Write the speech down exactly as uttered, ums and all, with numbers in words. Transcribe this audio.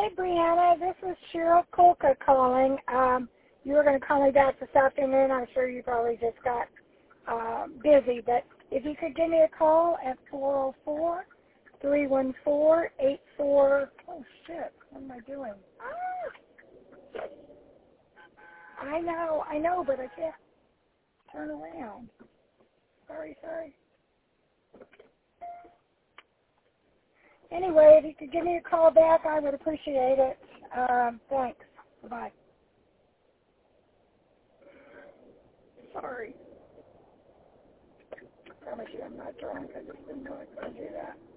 Hey, Brianna, this is Cheryl Kolka calling. Um, you were going to call me back this afternoon. I'm sure you probably just got uh, busy, but if you could give me a call at four oh four, three one four, eight four, oh shit, what am I doing? Ah! I know, I know, but I can't turn around. Sorry, sorry. Anyway, if you could give me a call back, I would appreciate it. Um, thanks. Bye. Sorry. I promise you I'm not drunk. I just didn't know I could do that.